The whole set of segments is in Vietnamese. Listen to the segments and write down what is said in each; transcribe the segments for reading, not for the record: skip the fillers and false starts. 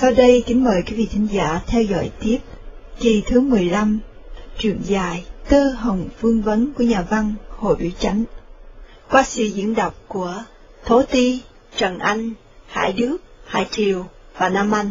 Sau đây kính mời quý vị thính giả theo dõi tiếp kỳ thứ 15, truyện dài Tơ Hồng Vương Vấn của nhà văn Hồ Biểu Chánh, qua sự diễn đọc của Thố Ti, Trần Anh, Hải Đức, Hải Triều và Nam Anh.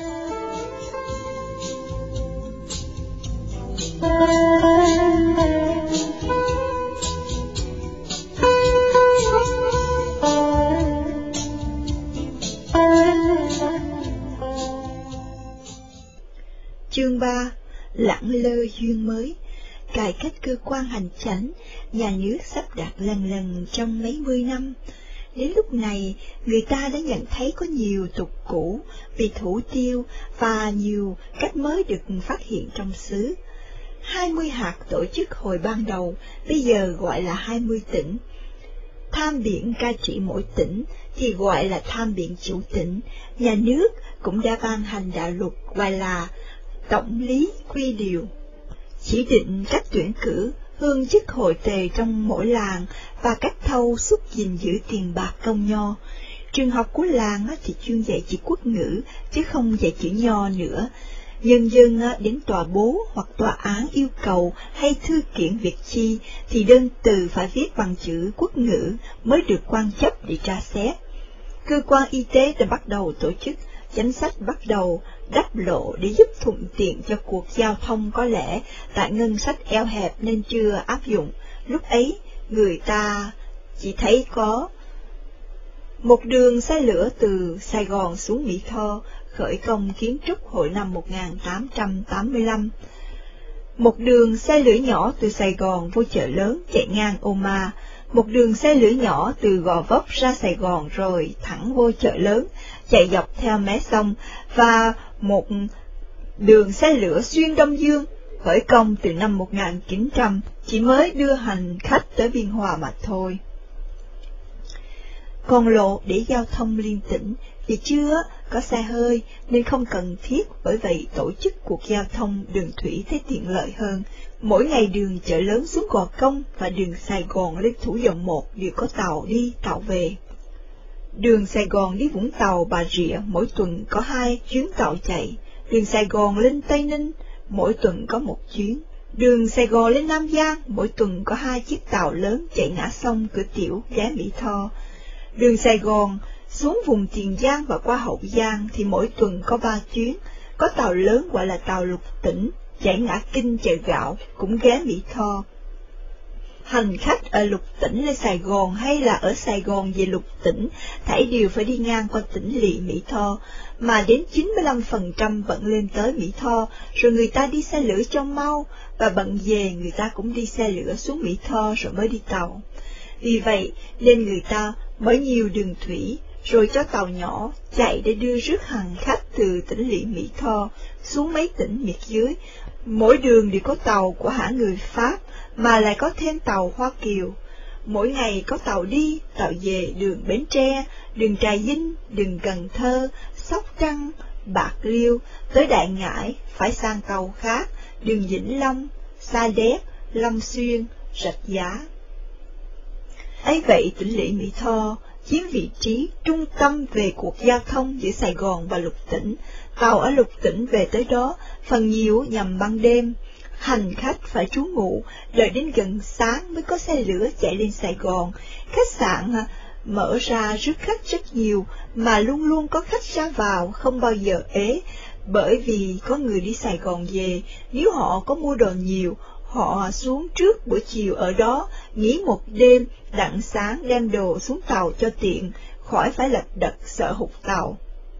Chương 3. Lẳng lơ duyên mới. Cải cách cơ quan hành chánh, nhà nước sắp đặt lần lần trong mấy mươi năm. Đến lúc này, người ta đã nhận thấy có nhiều tục cũ bị thủ tiêu và nhiều cách mới được phát hiện trong xứ. 20 hạt tổ chức hồi ban đầu, bây giờ gọi là 20 tỉnh. Tham biện cai trị mỗi tỉnh thì gọi là tham biện chủ tỉnh. Nhà nước cũng đã ban hành đạo luật gọi là tổng lý quy điều, chỉ định cách tuyển cử hương chức hội tề trong mỗi làng và cách thâu xúc gìn giữ tiền bạc công nho. Trường học của làng thì chuyên dạy chữ quốc ngữ chứ không dạy chữ nho nữa. Nhân dân đến tòa bố hoặc tòa án yêu cầu hay thư kiện việc chi thì đơn từ phải viết bằng chữ quốc ngữ mới được quan chấp để tra xét. Cơ quan y tế đã bắt đầu tổ chức, danh sách bắt đầu đắp lộ để giúp thuận tiện cho cuộc giao thông, có lẽ tại ngân sách eo hẹp nên chưa áp dụng. Lúc ấy, người ta chỉ thấy có một đường xe lửa từ Sài Gòn xuống Mỹ Tho, khởi công kiến trúc hồi năm 1885. Một đường xe lửa nhỏ từ Sài Gòn vô chợ lớn chạy ngang Ô Ma, một đường xe lửa nhỏ từ Gò Vấp ra Sài Gòn rồi thẳng vô chợ lớn, chạy dọc theo mé sông, và một đường xe lửa xuyên Đông Dương, khởi công từ năm 1900, chỉ mới đưa hành khách tới Biên Hòa mà thôi. Còn lộ để giao thông liên tỉnh thì chưa có xe hơi nên không cần thiết, bởi vậy tổ chức cuộc giao thông đường thủy thấy tiện lợi hơn. Mỗi ngày đường chợ lớn xuống Gò Công và đường Sài Gòn lên Thủ Dầu Một đều có tàu đi tàu về. Đường Sài Gòn đi Vũng Tàu, Bà Rịa mỗi tuần có 2 chuyến tàu chạy. Đường Sài Gòn lên Tây Ninh mỗi tuần có 1 chuyến. Đường Sài Gòn lên Nam Giang mỗi tuần có 2 chiếc tàu lớn chạy ngã sông Cửa Tiểu ghé Mỹ Tho. Đường Sài Gòn xuống vùng Tiền Giang và qua Hậu Giang thì mỗi tuần có 3 chuyến. Có tàu lớn gọi là tàu lục tỉnh chạy ngã Kinh Chợ Gạo cũng ghé Mỹ Tho. Hành khách ở lục tỉnh lên Sài Gòn hay là ở Sài Gòn về lục tỉnh thảy đều phải đi ngang qua tỉnh lỵ Mỹ Tho, mà đến 95% vẫn lên tới Mỹ Tho, rồi người ta đi xe lửa cho mau, và bận về người ta cũng đi xe lửa xuống Mỹ Tho rồi mới đi tàu. Vì vậy nên người ta mở nhiều đường thủy, rồi cho tàu nhỏ chạy để đưa rước hành khách từ tỉnh lỵ Mỹ Tho xuống mấy tỉnh miệt dưới. Mỗi đường đều có tàu của hãng người Pháp, mà lại có thêm tàu Hoa Kiều. Mỗi ngày có tàu đi, tàu về đường Bến Tre, đường Trà Vinh, đường Cần Thơ, Sóc Trăng, Bạc Liêu, tới Đại Ngãi phải sang tàu khác, đường Vĩnh Long, Sa Đéc, Long Xuyên, Rạch Giá. Ấy vậy tỉnh lỵ Mỹ Tho chiếm vị trí trung tâm về cuộc giao thông giữa Sài Gòn và lục tỉnh. Tàu ở lục tỉnh về tới đó phần nhiều nhằm ban đêm. Hành khách phải trú ngụ, đợi đến gần sáng mới có xe lửa chạy lên Sài Gòn. Khách sạn mở ra rước khách rất nhiều, mà luôn luôn có khách ra vào, không bao giờ ế, bởi vì có người đi Sài Gòn về, nếu họ có mua đồ nhiều, họ xuống trước buổi chiều ở đó, nghỉ một đêm, đặng sáng đem đồ xuống tàu cho tiện, khỏi phải lật đật sợ hụt tàu.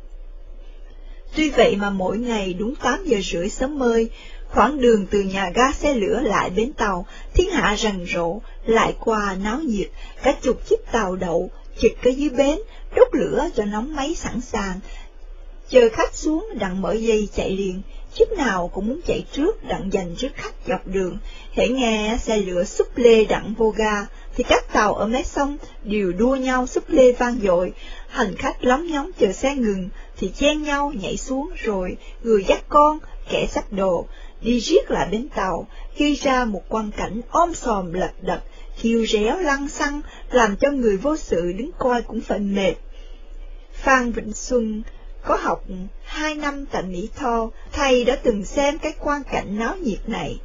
Tuy vậy mà mỗi ngày đúng 8 giờ rưỡi sớm mơi, khoảng đường từ nhà ga xe lửa lại bến tàu, thiên hạ rầm rộ, lại qua náo nhiệt, cả chục chiếc tàu đậu, trực ở dưới bến, đốt lửa cho nóng máy sẵn sàng, chờ khách xuống đặng mở dây chạy liền. Chiếc nào cũng muốn chạy trước đặng giành trước khách dọc đường. Hễ nghe xe lửa xúc lê đặng vô ga thì các tàu ở mé sông đều đua nhau xúc lê vang dội. Hành khách lóng ngóng chờ xe ngừng thì chen nhau nhảy xuống, rồi người dắt con, kẻ xách đồ đi riết lại bến tàu, gây ra một quang cảnh om sòm lật đật, kêu réo lăng xăng, làm cho người vô sự đứng coi cũng phải mệt. Phan Vĩnh Xuân có học 2 năm tại Mỹ Tho, thầy đã từng xem cái quang cảnh náo nhiệt này.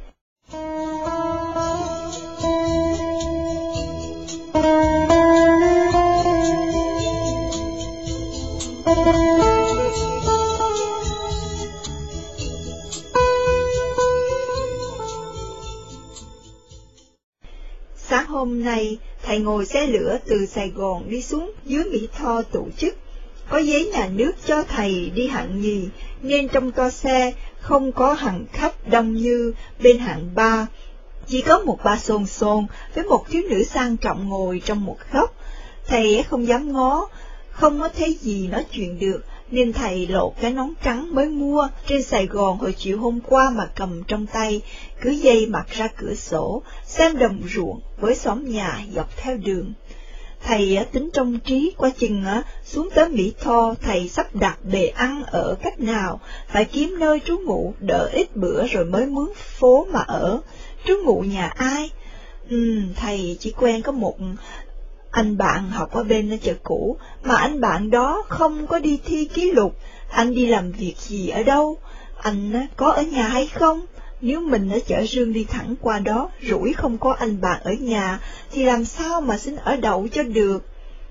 Sáng hôm nay, thầy ngồi xe lửa từ Sài Gòn đi xuống dưới Mỹ Tho tổ chức. Có giấy nhà nước cho thầy đi hạng nhì, nên trong toa xe không có hành khách đông như bên hạng 3. Chỉ có một bà xồn xồn với một thiếu nữ sang trọng ngồi trong một góc. Thầy không dám ngó, không có thấy gì nói chuyện được, nên thầy lột cái nón trắng mới mua trên Sài Gòn hồi chiều hôm qua mà cầm trong tay, cứ dây mặt ra cửa sổ, xem đồng ruộng với xóm nhà dọc theo đường. Thầy tính trong trí qua chừng xuống tới Mỹ Tho, thầy sắp đặt bề ăn ở cách nào, phải kiếm nơi trú ngụ đỡ ít bữa rồi mới mướn phố mà ở. Trú ngụ nhà ai? Thầy chỉ quen có một anh bạn học ở bên chợ cũ, mà anh bạn đó không có đi thi ký lục. Anh đi làm việc gì ở đâu? Anh có ở nhà hay không? Nếu mình ở chợ Rương đi thẳng qua đó, rủi không có anh bạn ở nhà, thì làm sao mà xin ở đậu cho được?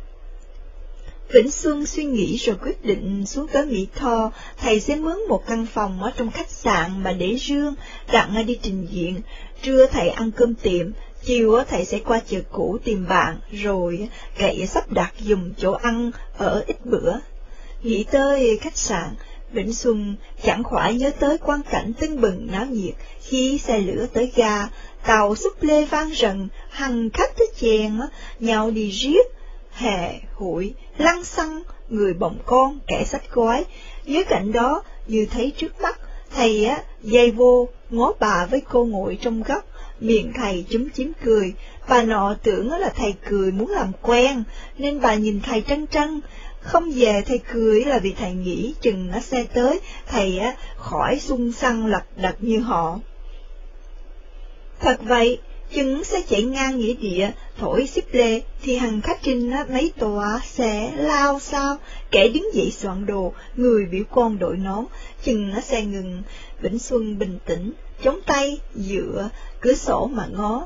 Vĩnh Xuân suy nghĩ rồi quyết định xuống tới Mỹ Tho, thầy sẽ mướn một căn phòng ở trong khách sạn mà để Rương, đặng đi trình diện. Trưa thầy ăn cơm tiệm, chiều thầy sẽ qua chợ cũ tìm bạn, rồi cậy sắp đặt giùm chỗ ăn ở ít bữa. Nghĩ tới khách sạn, Vĩnh Xuân chẳng khỏi nhớ tới quang cảnh tưng bừng náo nhiệt khi xe lửa tới ga, tàu xúc lê vang rần, hành khách tới chèn nhau đi riết, hè hụi, lăng xăng, người bồng con, kẻ xách gói. Dưới cảnh đó, như thấy trước mắt, thầy dây vô, ngó bà với cô ngồi trong góc, miệng thầy chúm chím cười. Bà nọ tưởng là thầy cười muốn làm quen, nên bà nhìn thầy trân trân. Không về thầy cười là vì thầy nghĩ chừng xe tới, thầy khỏi xung xăng lật đật như họ. Thật vậy, chừng sẽ chạy ngang nghĩa địa, thổi xíp lê, thì hành khách trên mấy tòa sẽ lao sao, kẻ đứng dậy soạn đồ, người biểu con đội nón. Chừng xe ngừng, Vĩnh Xuân bình tĩnh, chống tay, dựa cửa sổ mà ngó.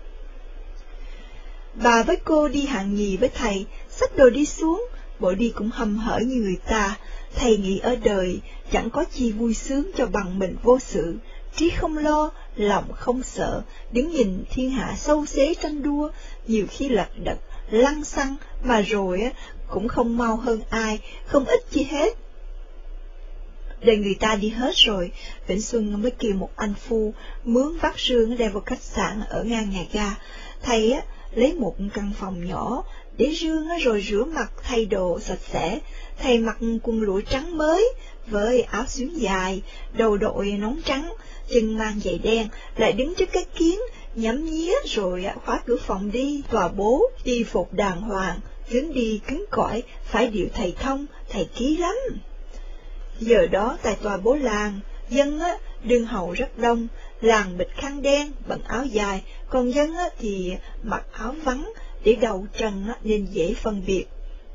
Bà với cô đi hạng nhì với thầy, xách đồ đi xuống, bộ đi cũng hầm hở như người ta. Thầy nghĩ ở đời chẳng có chi vui sướng cho bằng mình vô sự, trí không lo, lòng không sợ, đứng nhìn thiên hạ sâu xé tranh đua, nhiều khi lật đật, lăng xăng, mà rồi cũng không mau hơn ai, không ít chi hết. Để người ta đi hết rồi, Vĩnh Xuân mới kêu một anh phu mướn vác Rương đem vào khách sạn ở ngang nhà ga. Thầy lấy một căn phòng nhỏ để Rương rồi rửa mặt thay đồ sạch sẽ. Thầy mặc quần lụa trắng mới với áo xuyến dài, đầu đội nón trắng, chân mang giày đen, lại đứng trước cái kiến nhắm nhía rồi khóa cửa phòng đi. Tòa bố y phục đàng hoàng, hướng đi cứng cỏi, phải điệu thầy thông, thầy ký lắm. Giờ đó tại tòa bố làng, dân đương hầu rất đông, làng bịch khăn đen, bận áo dài, còn dân thì mặc áo vắng, để đầu trần nên dễ phân biệt.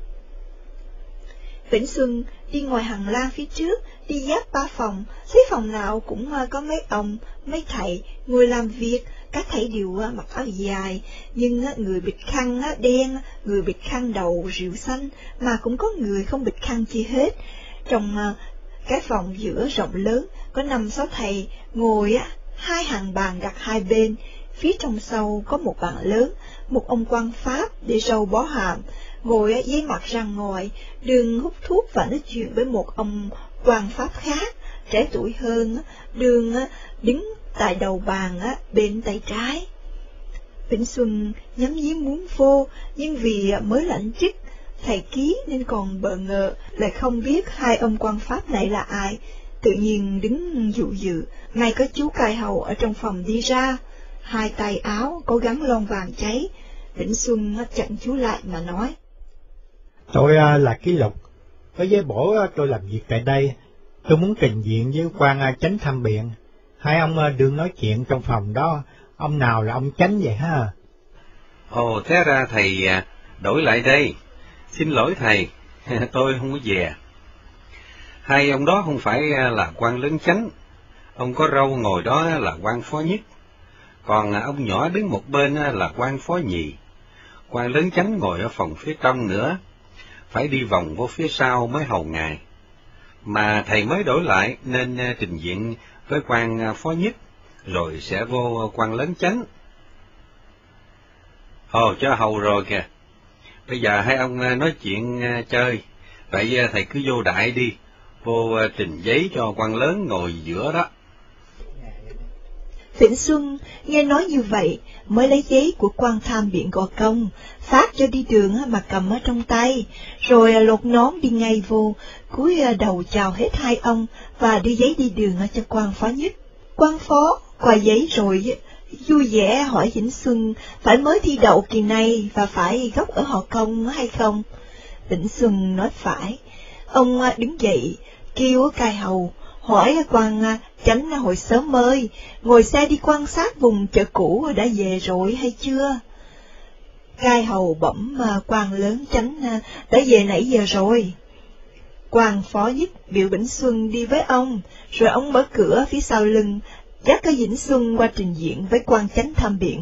Vĩnh Xuân đi ngoài hành lang phía trước, đi giáp 3 phòng, thấy phòng nào cũng có mấy ông, mấy thầy, người làm việc, các thầy đều mặc áo dài, nhưng người bịt khăn đen, người bịt khăn đầu rượu xanh, mà cũng có người không bịt khăn chi hết. Trong cái phòng giữa rộng lớn, có 5-6 thầy, ngồi 2 hàng bàn đặt hai bên, phía trong sau có một bàn lớn, một ông quan pháp để râu bó hàm, ngồi với mặt ra ngoài, đường hút thuốc và nói chuyện với một ông quan pháp khác, trẻ tuổi hơn, đường đứng tại đầu bàn bên tay trái. Vĩnh Xuân nhắm nhí muốn vô, nhưng vì mới lãnh chức thầy ký nên còn bỡ ngỡ, lại không biết hai ông quan pháp này là ai. Tự nhiên đứng dụ dự, ngay có chú cai hầu ở trong phòng đi ra, hai tay áo có gắn lon vàng cháy. Vĩnh Xuân chặn chú lại mà nói: Tôi là Ký Lục, với giấy bổ tôi làm việc tại đây, tôi muốn trình diện với quan chánh tham biện. Hai ông đừng nói chuyện trong phòng đó, ông nào là ông chánh vậy ha? Ồ, thế ra thầy đổi lại đây. Xin lỗi thầy, tôi không có về. Hai ông đó không phải là quan lớn chánh, ông có râu ngồi đó là quan phó nhất, còn ông nhỏ đứng một bên là quan phó nhì. Quan lớn chánh ngồi ở phòng phía trong nữa, phải đi vòng vô phía sau mới hầu ngài. Mà thầy mới đổi lại nên trình diện với quan phó nhất, rồi sẽ vô quan lớn chánh. Ồ, cho hầu rồi kìa. Bây giờ hai ông nói chuyện chơi, vậy thầy cứ vô đại đi, vô trình giấy cho quan lớn ngồi giữa đó. Vĩnh Xuân nghe nói như vậy, mới lấy giấy của quan tham biện Gò Công, phát cho đi đường mà cầm ở trong tay, rồi lột nón đi ngay vô, cúi đầu chào hết hai ông và đưa giấy đi đường cho quan phó nhất. Quan phó qua giấy rồi vui vẻ hỏi Vĩnh Xuân phải mới thi đậu kỳ này và phải gốc ở họ Công hay không. Vĩnh Xuân nói phải. Ông đứng dậy kêu cai hầu hỏi quan chánh hồi sớm ơi, ngồi xe đi quan sát vùng chợ cũ đã về rồi hay chưa? Cai hầu bẩm quan lớn chánh đã về nãy giờ rồi. Quan phó nhất biểu Vĩnh Xuân đi với ông, rồi ông mở cửa phía sau lưng, dắt cái Vĩnh Xuân qua trình diện với quan chánh tham biện.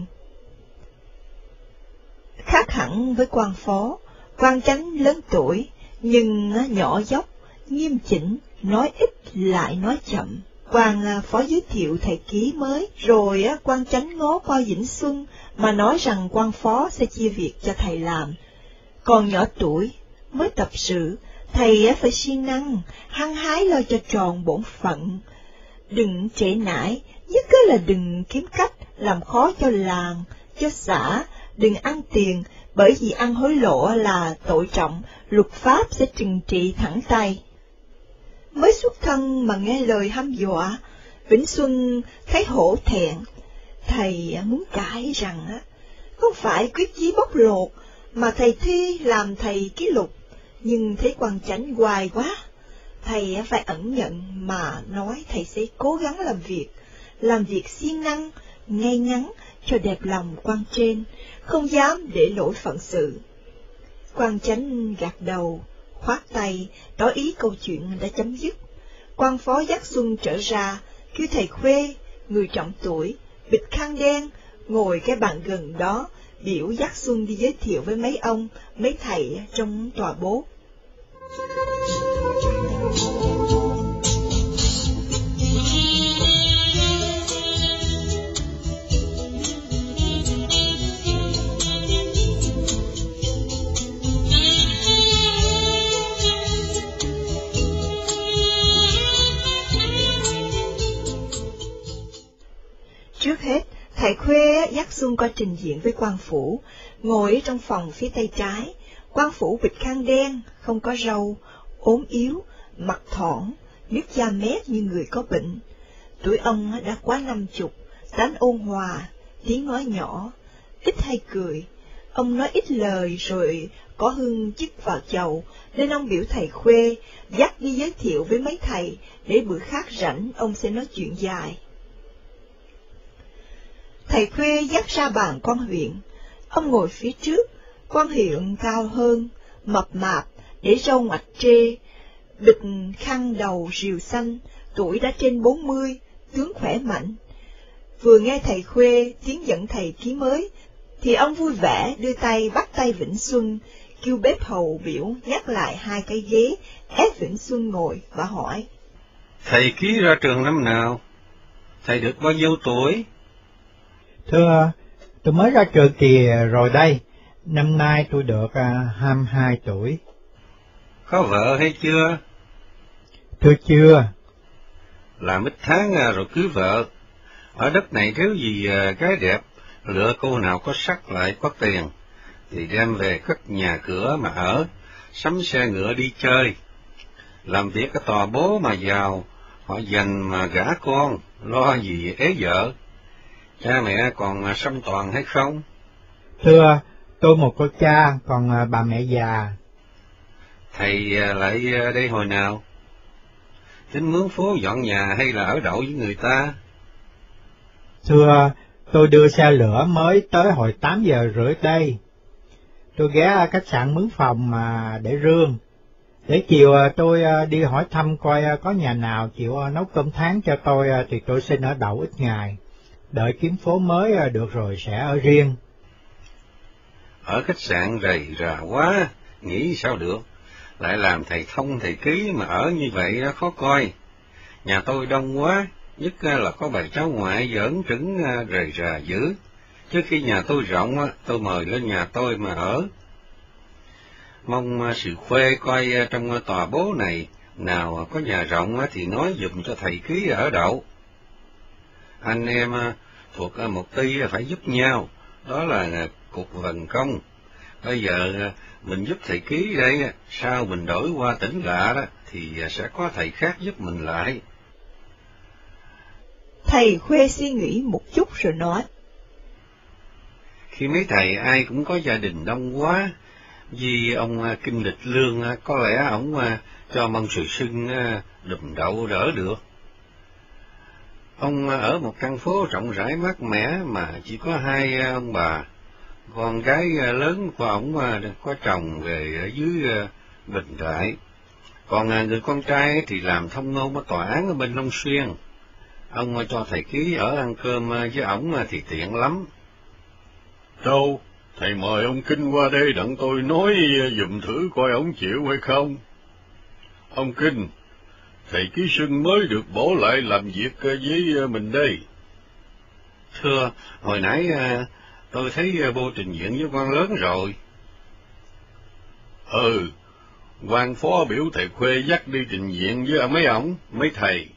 Khác hẳn với quan phó, quan chánh lớn tuổi, nhưng nhỏ dốc, nghiêm chỉnh, nói ít lại nói chậm. Quan phó giới thiệu thầy ký mới, rồi quan chánh ngó qua Vĩnh Xuân mà nói rằng quan phó sẽ chia việc cho thầy làm. Còn nhỏ tuổi, mới tập sự, thầy phải siêng năng, hăng hái lo cho tròn bổn phận. Đừng trễ nải, nhất là đừng kiếm cách làm khó cho làng, cho xã, đừng ăn tiền, bởi vì ăn hối lộ là tội trọng, luật pháp sẽ trừng trị thẳng tay. Mới xuất thân mà nghe lời hăm dọa, Vĩnh Xuân thấy hổ thẹn. Thầy muốn cãi rằng không phải quyết chí bóc lột, mà thầy thi làm thầy ký lục, nhưng thấy quan chánh hoài quá. Thầy phải ẩn nhận mà nói thầy sẽ cố gắng làm việc siêng năng, ngay ngắn cho đẹp lòng quan trên, không dám để lỗi phận sự. Quan chánh gật đầu, khoát tay, tỏ ý câu chuyện đã chấm dứt. Quan phó dắt Xuân trở ra, kêu thầy Khuê, người trọng tuổi, bịt khăn đen, ngồi cái bàn gần đó, biểu dắt Xuân đi giới thiệu với mấy ông, mấy thầy trong tòa bố. Trước hết, thầy Khuê dắt Xuân qua trình diện với quan phủ, ngồi trong phòng phía tay trái. Quan phủ bịt khăn đen, không có râu, ốm yếu, mặt thỏn, nước da mét như người có bệnh. Tuổi ông đã quá 50, tánh ôn hòa, tiếng nói nhỏ, ít hay cười. Ông nói ít lời rồi có hương chích vào chầu, nên ông biểu thầy Khuê dắt đi giới thiệu với mấy thầy, để bữa khác rảnh ông sẽ nói chuyện dài. Thầy Khuê dắt ra bàn quan huyện, ông ngồi phía trước. Quan huyện cao hơn, mập mạp, để râu ngoạch trê, bịt khăn đầu rìu xanh, tuổi đã trên 40, tướng khỏe mạnh. Vừa nghe thầy Khuê tiến dẫn thầy ký mới, thì ông vui vẻ đưa tay bắt tay Vĩnh Xuân, kêu bếp hầu biểu nhắc lại 2 cái ghế, ép Vĩnh Xuân ngồi và hỏi. Thầy ký ra trường năm nào? Thầy được bao nhiêu tuổi? Thưa, tôi mới ra trường kỳ rồi đây, năm nay tôi được 22 tuổi. Có vợ hay chưa? Thưa chưa. Làm ít tháng rồi cưới vợ. Ở đất này thiếu gì gái đẹp, lựa cô nào có sắc lại có tiền, thì đem về cất nhà cửa mà ở, sắm xe ngựa đi chơi. Làm việc ở tòa bố mà giàu, họ dành mà gả con, lo gì ế vợ. Cha mẹ còn song toàn hay không? Thưa, tôi một cô cha, còn bà mẹ già. Thầy lại đây hồi nào? Tính mướn phố dọn nhà hay là ở đậu với người ta? Thưa, tôi đưa xe lửa mới tới hồi 8 giờ rưỡi đây. Tôi ghé khách sạn mướn phòng mà để rương. Để chiều tôi đi hỏi thăm coi có nhà nào chịu nấu cơm tháng cho tôi thì tôi xin ở đậu ít ngày. Đợi kiếm phố mới được rồi sẽ ở riêng. Ở khách sạn rầy rà quá, nghĩ sao được, lại làm thầy thông thầy ký mà ở như vậy khó coi. Nhà tôi đông quá, nhất là có bà cháu ngoại giỡn trứng rầy rà dữ. Trước khi nhà tôi rộng, tôi mời lên nhà tôi mà ở. Mong sự khuê coi trong tòa bố này, nào có nhà rộng thì nói giùm cho thầy ký ở đậu. Anh em thuộc một ty phải giúp nhau, đó là cuộc vận công. Bây giờ mình giúp thầy ký đây, sao mình đổi qua tỉnh lạ đó, thì sẽ có thầy khác giúp mình lại. Thầy Khuê suy nghĩ một chút rồi nói. Khi mấy thầy ai cũng có gia đình đông quá, vì ông Kinh Lịch Lương có lẽ ông cho mong sự sưng đùm đậu đỡ được. Ông ở một căn phố rộng rãi mát mẻ mà chỉ có hai ông bà. Con gái lớn của ông có chồng về ở dưới Bình Đại. Còn người con trai thì làm thông ngôn ở tòa án ở bên Long Xuyên. Ông cho thầy ký ở ăn cơm với ổng thì tiện lắm. Đâu, thầy mời ông Kinh qua đây đặng tôi nói dùm thử coi ổng chịu hay không. Ông Kinh, thầy ký Xuân mới được bổ lại làm việc với mình đây. Thưa, hồi nãy tôi thấy bô trình diện với quan lớn rồi. Quan phó biểu thầy Khuê dắt đi trình diện với mấy thầy.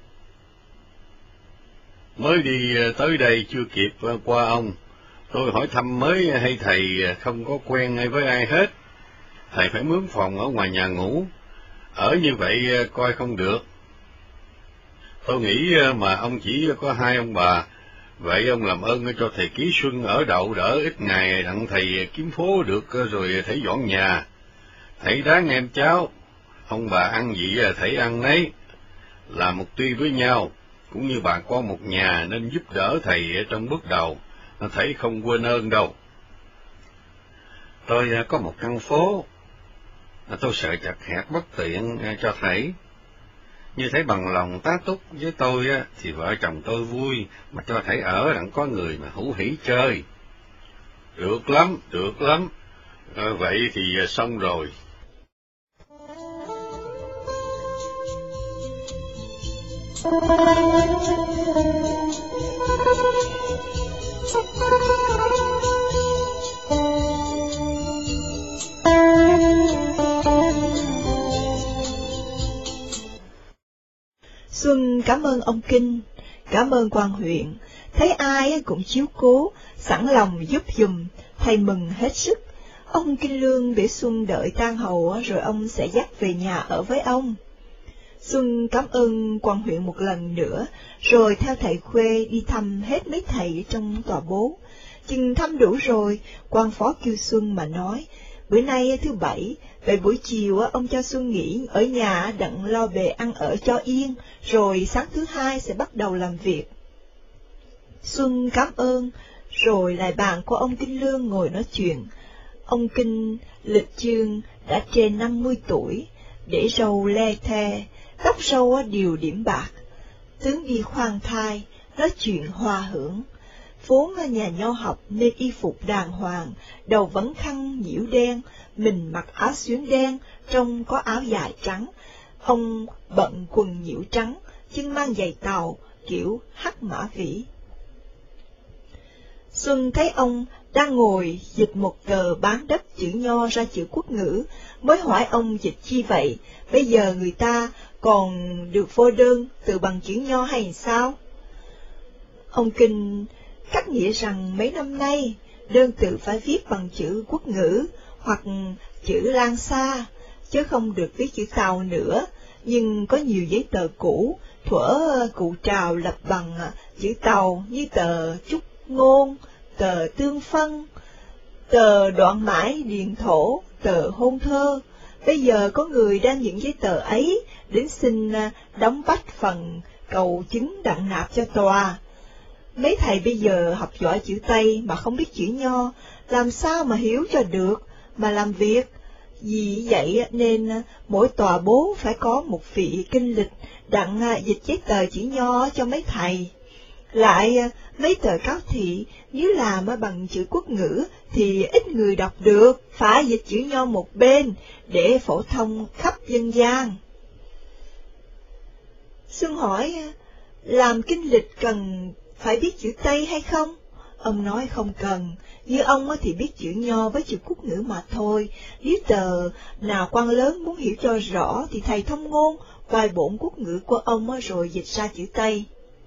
Mới đi tới đây chưa kịp qua ông. Tôi hỏi thăm mới hay thầy không có quen với ai hết. Thầy phải mướn phòng ở ngoài nhà ngủ. Ở như vậy coi không được. Tôi nghĩ mà ông chỉ có hai ông bà. Vậy ông làm ơn cho thầy ký Xuân ở đậu đỡ ít ngày đặng thầy kiếm phố được rồi thầy dọn nhà. Thầy đáng em cháu. Ông bà ăn gì thầy ăn nấy. Làm một tuy với nhau. Cũng như bà con một nhà nên giúp đỡ thầy trong bước đầu. Thầy không quên ơn đâu. Tôi có một căn phố. Tôi sợ chật hẹp bất tiện cho thầy. Như thấy bằng lòng tá túc với tôi thì vợ chồng tôi vui mà cho thầy ở đặng có người mà hữu hỉ chơi. Được lắm. Vậy thì xong rồi. Xuân cảm ơn ông Kinh, cảm ơn quan huyện, thấy ai cũng chiếu cố, sẵn lòng giúp giùm, thầy mừng hết sức. Ông Kinh Lương để Xuân đợi tang hầu rồi ông sẽ dắt về nhà ở với ông. Xuân cảm ơn quan huyện một lần nữa, rồi theo thầy Khuê đi thăm hết mấy thầy trong tòa bố. Chừng thăm đủ rồi, quan phó kêu Xuân mà nói, bữa nay thứ Bảy, vậy buổi chiều ông cho Xuân nghỉ ở nhà đặng lo về ăn ở cho yên, rồi sáng thứ Hai sẽ bắt đầu làm việc. Xuân cảm ơn, rồi lại bàn của ông Kinh Lương ngồi nói chuyện. Ông Kinh Lịch Chương đã trên 50 tuổi, để râu le the, tóc râu đều điểm bạc, tướng đi khoan thai, nói chuyện hòa hưởng. Vốn nhà nho học nên y phục đàng hoàng, đầu vấn khăn nhiễu đen, mình mặc áo xuyến đen, trông có áo dài trắng. Ông bận quần nhiễu trắng, chân mang giày tàu, kiểu hắc mã vĩ. Xuân thấy ông đang ngồi dịch một tờ bán đất chữ nho ra chữ quốc ngữ, mới hỏi ông dịch chi vậy, bây giờ người ta còn được phô đơn từ bằng chữ nho hay sao? Ông Kinh cắt nghĩa rằng mấy năm nay, đơn tự phải viết bằng chữ quốc ngữ hoặc chữ Lan Sa, chứ không được viết chữ Tàu nữa, nhưng có nhiều giấy tờ cũ, thuở cụ Trào lập bằng chữ Tàu như tờ Chúc Ngôn, tờ Tương Phân, tờ Đoạn Mãi Điền Thổ, tờ Hôn Thơ. Bây giờ có người đang những giấy tờ ấy đến xin đóng bách phần cầu chứng đặng nạp cho tòa. Mấy thầy bây giờ học giỏi chữ Tây mà không biết chữ Nho, làm sao mà hiểu cho được, mà làm việc. Vì vậy nên mỗi tòa bố phải có một vị kinh lịch đặng dịch giấy tờ chữ nho cho mấy thầy. Lại mấy tờ cáo thị nếu làm bằng chữ quốc ngữ thì ít người đọc được, phải dịch chữ nho một bên để phổ thông khắp dân gian. Xuân hỏi, làm kinh lịch cần phải biết chữ Tây hay không? Ông nói không cần, như ông thì biết chữ nho với chữ quốc ngữ mà thôi. Nếu tờ nào quan lớn muốn hiểu cho rõ thì thầy thông ngôn quay bổn quốc ngữ của ông rồi dịch ra chữ Tây.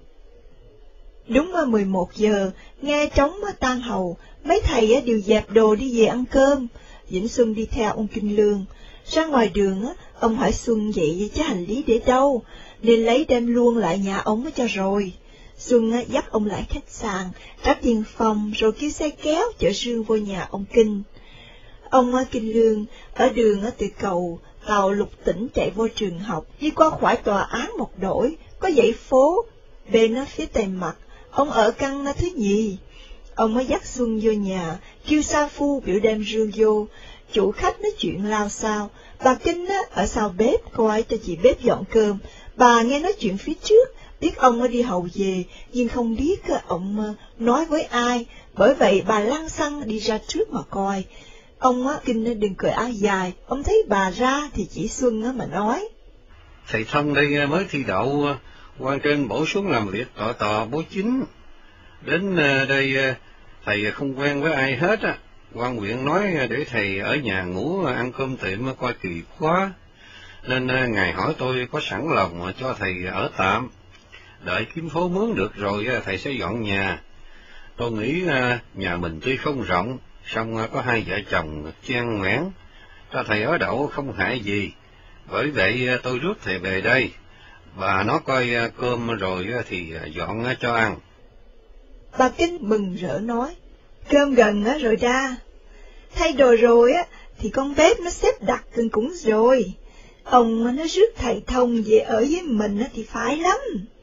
Đúng 11 giờ, nghe trống tan hầu, mấy thầy đều dẹp đồ đi về ăn cơm. Vĩnh Xuân đi theo ông Kinh Lương. Ra ngoài đường, ông hỏi Xuân vậy chứ hành lý để đâu, nên lấy đem luôn lại nhà ông cho rồi. Xuân dắt ông lại khách sạn, trả tiền phòng rồi kêu xe kéo chở riêng vô nhà ông Kinh. Ông Kinh Lương ở đường từ cầu tàu Lục Tỉnh chạy vô trường học, đi qua khỏi tòa án một đổi, có dãy phố, bên phía tây mặt, ông ở căn thứ nhì. Ông mới dắt Xuân vô nhà, kêu sa phu biểu đem rương vô, chủ khách nói chuyện lao sao, bà Kinh ở sau bếp coi cho chị bếp dọn cơm, bà nghe nói chuyện phía trước, biết ông đi hầu về, nhưng không biết ông nói với ai, bởi vậy bà lăng xăng đi ra trước mà coi. Ông Kinh đừng cởi áo dài, ông thấy bà ra thì chỉ Xuân mà nói. Thầy Thông đây mới thi đậu, quan trên bổ xuống làm việc tò bố chính. Đến đây thầy không quen với ai hết á, quan huyện nói để thầy ở nhà ngủ ăn cơm tiệm coi kỳ quá, nên ngài hỏi tôi có sẵn lòng cho thầy ở tạm. Đợi kiếm phố mướn được rồi thầy sẽ dọn nhà. Tôi nghĩ nhà mình tuy không rộng, song có hai vợ chồng chen ngoẻn, cho thầy ở đậu không hại gì. Bởi vậy tôi rước thầy về đây. Bà nó coi cơm rồi thì dọn cho ăn. Bà Kinh mừng rỡ nói, cơm gần rồi ra. Thay đồ rồi thì con bếp nó xếp đặt gần cũng rồi. Ông nó rước thầy Thông về ở với mình thì phải lắm.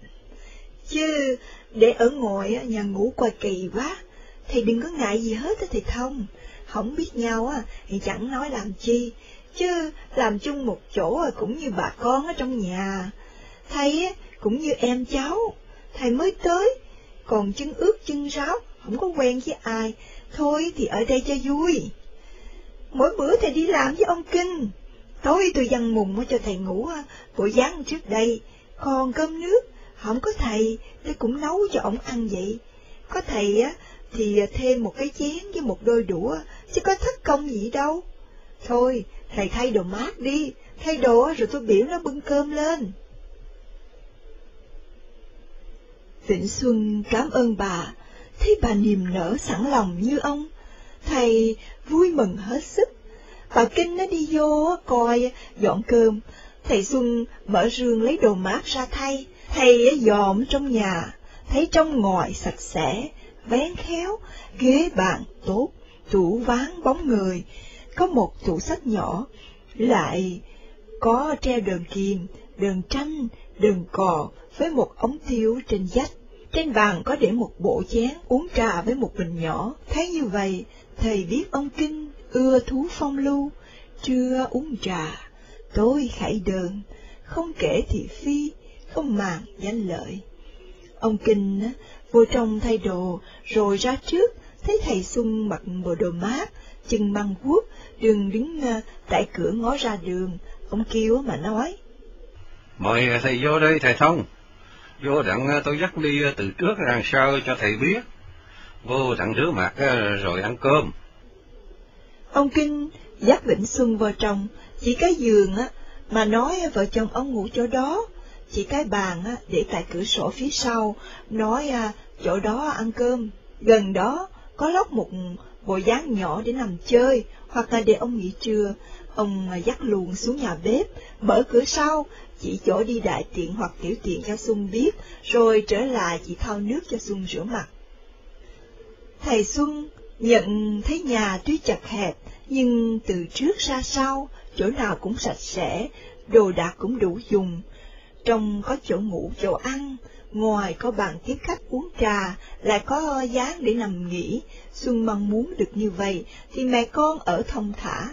Chứ để ở ngoài nhà ngủ coi kỳ quá, thầy đừng có ngại gì hết thầy Thông. Không biết nhau thì chẳng nói làm chi, chứ làm chung một chỗ cũng như bà con ở trong nhà. Thầy cũng như em cháu, thầy mới tới, còn chân ướt chân ráo, không có quen với ai, thôi thì ở đây cho vui. Mỗi bữa thầy đi làm với ông Kinh, tối tôi dằn mùng cho thầy ngủ buổi sáng trước đây, còn cơm nước, không có thầy, tôi cũng nấu cho ông ăn vậy. Có thầy thì thêm một cái chén với một đôi đũa, chứ có thất công gì đâu. Thôi, thầy thay đồ mát đi, thay đồ rồi tôi biểu nó bưng cơm lên. Vĩnh Xuân cảm ơn bà, thấy bà niềm nở sẵn lòng như ông, thầy vui mừng hết sức. Bà Kinh nó đi vô coi dọn cơm, thầy Xuân mở rương lấy đồ mát ra thay, thầy dòm trong nhà, thấy trong ngoài sạch sẽ, vén khéo, ghế bàn tốt, tủ ván bóng người, có một tủ sách nhỏ, lại có treo đờn kiềm, đờn tranh, đờn cò với một ống tiêu trên vách. Trên bàn có để một bộ chén uống trà với một bình nhỏ. Thấy như vậy, thầy biết ông Kinh ưa thú phong lưu, trưa uống trà, tối khải đờn, không kể thị phi, không màng danh lợi. Ông Kinh vô trong thay đồ, rồi ra trước, thấy thầy Xuân mặc bộ đồ mát, chân băng guốc, đứng tại cửa ngó ra đường. Ông kêu mà nói, mời thầy vô đây thầy Thông. Vô đặng tôi dắt đi từ trước ra sau cho thầy biết. Vô đặng rửa mặt rồi ăn cơm. Ông Kinh dắt Vĩnh Xuân vào trong, chỉ cái giường mà nói vợ chồng ông ngủ chỗ đó, chỉ cái bàn để tại cửa sổ phía sau, nói chỗ đó ăn cơm. Gần đó có lót một bộ dáng nhỏ để nằm chơi, hoặc là để ông nghỉ trưa. Ông dắt luồn xuống nhà bếp, mở cửa sau, chỉ chỗ đi đại tiện hoặc tiểu tiện cho Xuân biết, rồi trở lại chỉ thau nước cho Xuân rửa mặt. Thầy Xuân nhận thấy nhà tuy chật hẹp, nhưng từ trước ra sau, chỗ nào cũng sạch sẽ, đồ đạc cũng đủ dùng. Trong có chỗ ngủ, chỗ ăn, ngoài có bàn tiếp khách uống trà, lại có gián để nằm nghỉ. Xuân mong muốn được như vậy, thì mẹ con ở thong thả.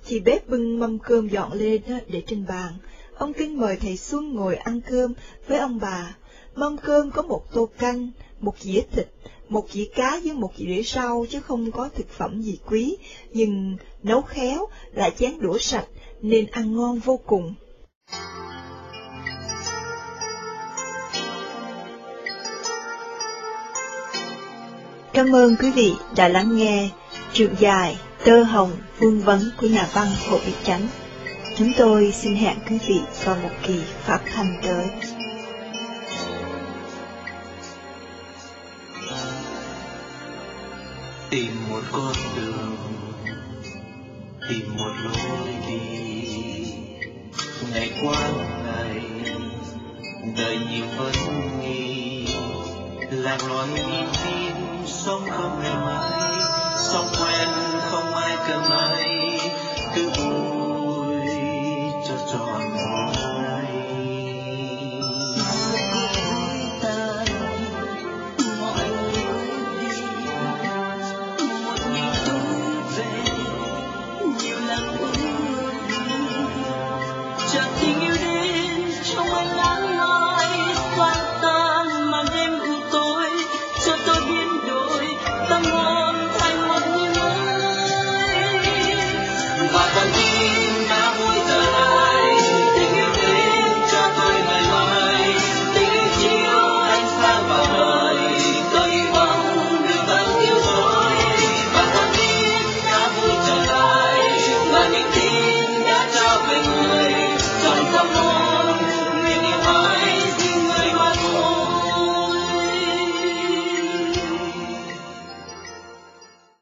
Chị bếp bưng mâm cơm dọn lên để trên bàn. Ông Kinh mời thầy Xuân ngồi ăn cơm với ông bà. Mâm cơm có một tô canh, một dĩa thịt, một dĩa cá với một dĩa rau chứ không có thực phẩm gì quý, nhưng nấu khéo, lại chén đũa sạch nên ăn ngon vô cùng. Cảm ơn quý vị đã lắng nghe truyện dài Tơ Hồng Vương vấn của nhà văn Hồ Việt Chánh. Chúng tôi xin hẹn quý vị vào một kỳ phát thanh tới. Tìm một con đường, tìm một lối đi, ngày qua ngày, đời nhiều vấn nghi, lạc loài nhìn tin, sống không ngày mai, sống quen không ai cần ai.